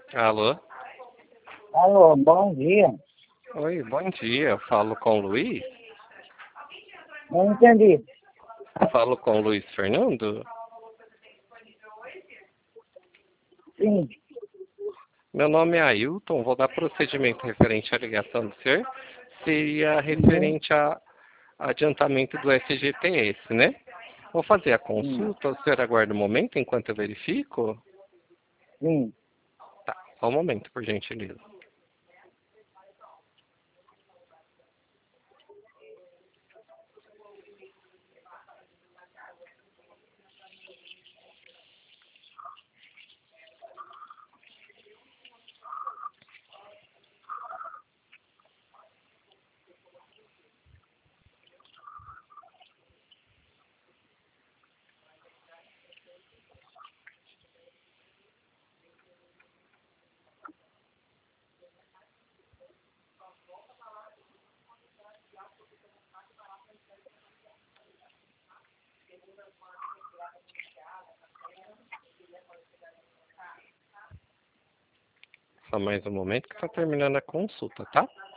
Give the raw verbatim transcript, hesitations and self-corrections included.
Alô? Alô, bom dia. Oi, bom dia. Eu falo com o Luiz? Não entendi. Eu falo com o Luiz Fernando? Sim, Meu nome é Ailton, vou dar procedimento referente à ligação do senhor. Seria uhum, referente a adiantamento do F G T S, né? Vou fazer a sim, consulta, o senhor aguarda um momento enquanto eu verifico? sim. Tá, só um momento, por gentileza. Só mais um momento que está terminando a consulta, tá?